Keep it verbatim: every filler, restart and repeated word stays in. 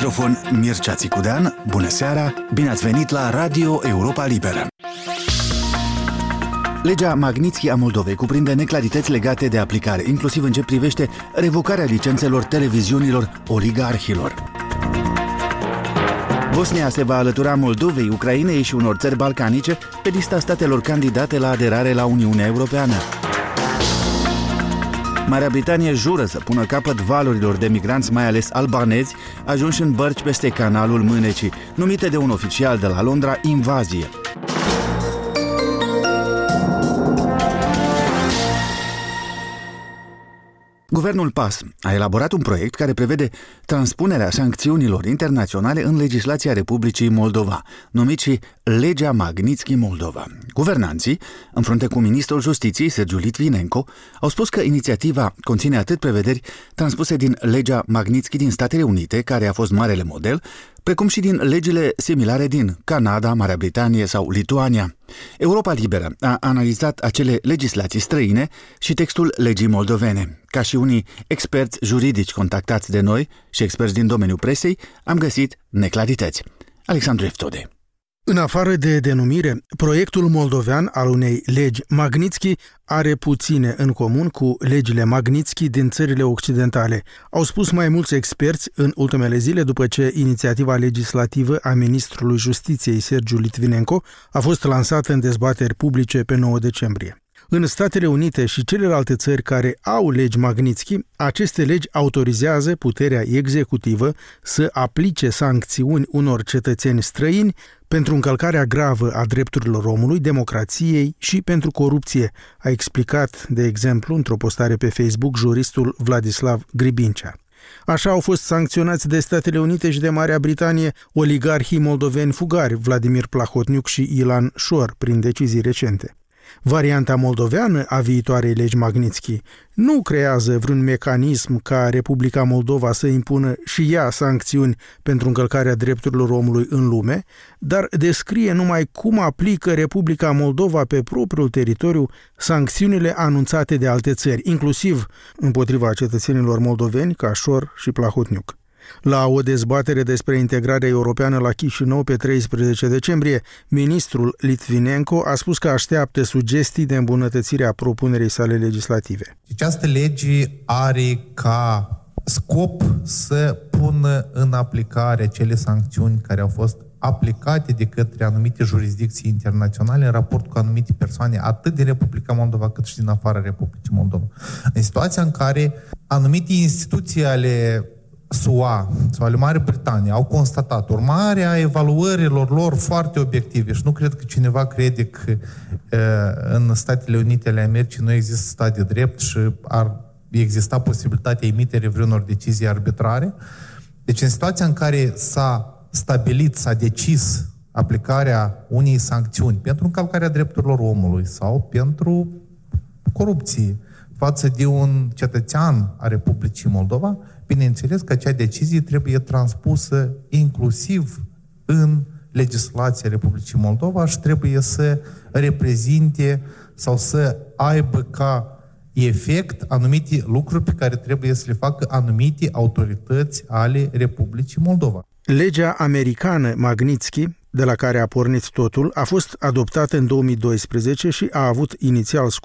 microfon Mircea Țicudean. Bună seara, bine ați venit la Radio Europa Liberă. Legea Magnitsky a Moldovei cuprinde neclarități legate de aplicare, inclusiv în ce privește revocarea licențelor televiziunilor oligarhilor. Bosnia se va alătura Moldovei, Ucrainei și unor țări balcanice pe lista statelor candidate la aderare la Uniunea Europeană. Marea Britanie jură să pună capăt valurilor de migranți, mai ales albanezi, ajunși în bărci peste canalul Mânecii, numite de un oficial de la Londra invazie. Guvernul P A S a elaborat un proiect care prevede transpunerea sancțiunilor internaționale în legislația Republicii Moldova, numit și Legea Magnitsky Moldova. Guvernanții, în frunte cu ministrul Justiției, Sergiu Litvinenko, au spus că inițiativa conține atât prevederi transpuse din Legea Magnitsky din Statele Unite, care a fost marele model, precum și din legile similare din Canada, Marea Britanie sau Lituania. Europa Liberă a analizat acele legislații străine și textul legii moldovene. Ca și unii experți juridici contactați de noi și experți din domeniul presei, am găsit neclarități. Alexandru Eftode. În afară de denumire, proiectul moldovean al unei legi Magnitsky are puține în comun cu legile Magnitsky din țările occidentale, au spus mai mulți experți în ultimele zile după ce inițiativa legislativă a ministrului Justiției Sergiu Litvinenko a fost lansată în dezbateri publice pe nouă decembrie. În Statele Unite și celelalte țări care au legi Magnitsky, aceste legi autorizează puterea executivă să aplice sancțiuni unor cetățeni străini pentru încălcarea gravă a drepturilor omului, democrației și pentru corupție, a explicat, de exemplu, într-o postare pe Facebook, juristul Vladislav Gribincea. Așa au fost sancționați de Statele Unite și de Marea Britanie oligarhii moldoveni fugari Vladimir Plahotniuc și Ilan Șor prin decizii recente. Varianta moldoveană a viitoarei legi Magnitsky nu creează vreun mecanism ca Republica Moldova să impună și ea sancțiuni pentru încălcarea drepturilor omului în lume, dar descrie numai cum aplică Republica Moldova pe propriul teritoriu sancțiunile anunțate de alte țări, inclusiv împotriva cetățenilor moldoveni ca Șor și Plahotniuc. La o dezbatere despre integrarea europeană la Chișinău pe treisprezece decembrie, ministrul Litvinenko a spus că așteaptă sugestii de îmbunătățire a propunerii sale legislative. Această lege are ca scop să pună în aplicare cele sancțiuni care au fost aplicate de către anumite jurisdicții internaționale în raport cu anumite persoane, atât din Republica Moldova cât și din afara Republicii Moldova. În situația în care anumite instituții ale S U A sau ale Marii Britanii au constatat urmarea evaluărilor lor foarte obiective și nu cred că cineva crede că uh, în Statele Unite ale Americii nu există stat de drept și ar exista posibilitatea emiterii vreunor decizii arbitrare. Deci în situația în care s-a stabilit, s-a decis aplicarea unei sancțiuni pentru încălcarea drepturilor omului sau pentru corupție față de un cetățean a Republicii Moldova, bineînțeles că acea decizie trebuie transpusă inclusiv în legislația Republicii Moldova și trebuie să reprezinte sau să aibă ca efect anumite lucruri pe care trebuie să le facă anumite autorități ale Republicii Moldova. Legea americană Magnitsky, de la care a pornit totul, a fost adoptată în două mii doisprezece și a avut inițial scopul